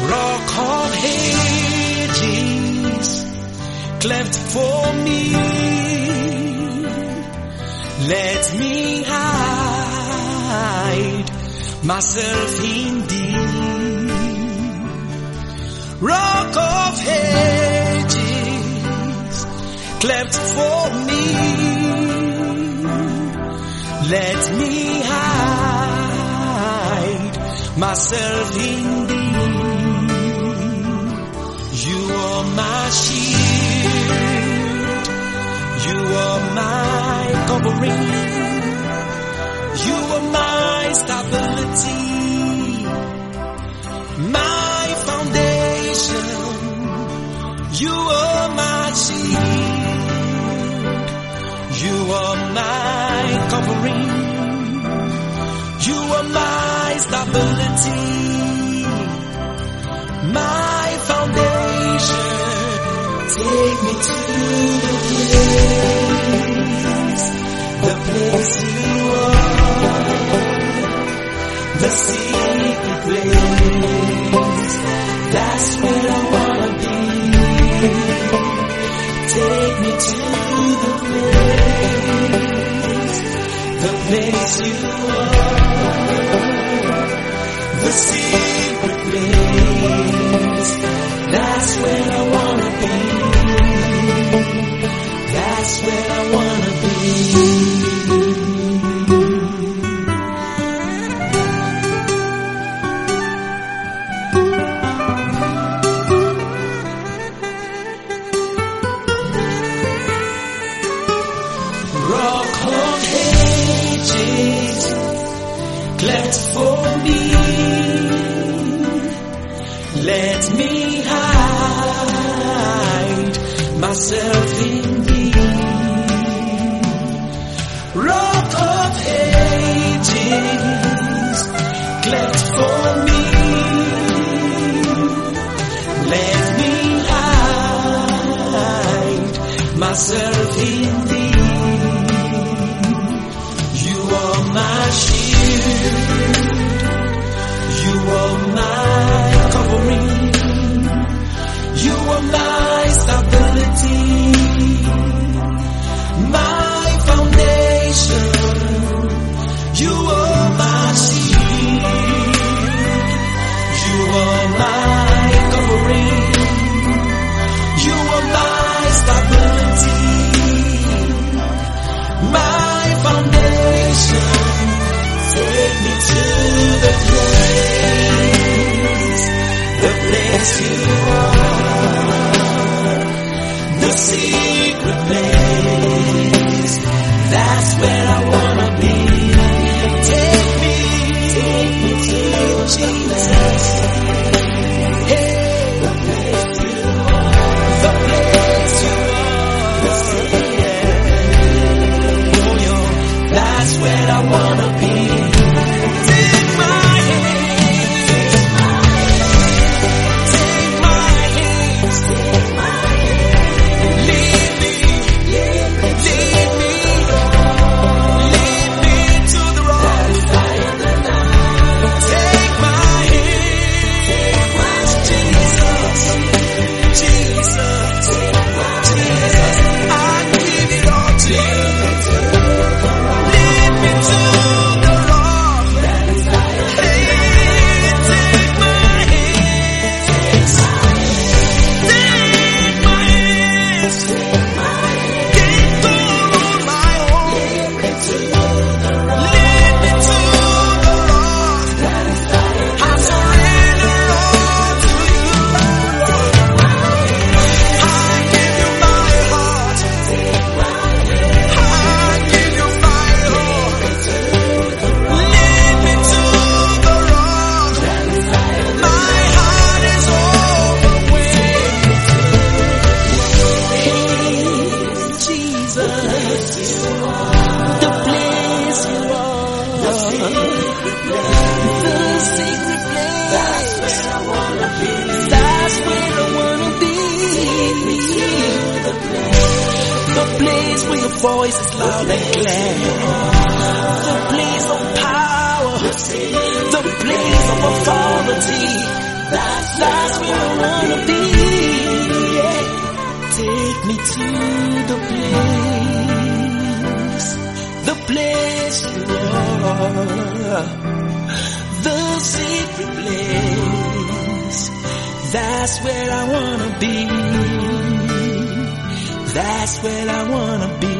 Rock of ages, cleft for me. Let me hide myself in thee. Rock of ages, cleft for me. Let me hide myself in thee. You are my shield, you are my covering, you are my stability, my foundation. You are my shield, you are my covering, you are my stability, my foundation. Take me to the place you are, the secret place. That's where I wanna be. Take me to the place you are, the secret place. That's where I wanna be. That's where I wanna be. Rock of ages, cleft for me. Let me hide myself in thee. Rock of ages, cleft for me. Let me hide myself in thee. You are my shield, you are my covering, you are my stability, my foundation. You are my shield, you are my covering, you are my stability, my foundation. Take me to the place you are, the secret place. That's where I wanna be. Take me to Jesus. Hey, the place you are, the place you are. Oh, yo, that's where I wanna be. Take my hand, take my hand, lead me to the rock. Take my hand, Jesus, I give it all to you. Lead me to the rock. Hey, take my hands, take my hands, get on my own. Lead me to the rock. I surrender all to you. I give you my heart. I give you my heart. Lead me to the rock. My heart is overwhelmed. Jesus, the place you are, the secret place. That's where I wanna be. That's where I wanna be. The place where your voice is loud and clear. The place of power. The place of authority. That's to the place you are, the secret place. That's where I wanna be. That's where I wanna be.